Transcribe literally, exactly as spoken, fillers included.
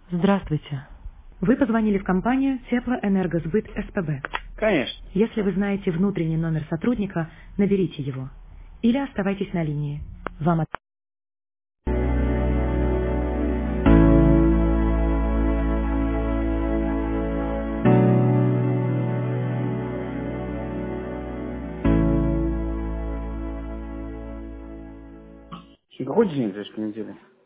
Здравствуйте. Вы позвонили в компанию Теплоэнергосбыт СПБ. Конечно. Если вы знаете внутренний номер сотрудника, наберите его. Или оставайтесь на линии. Вам от... Какой день за понедельник?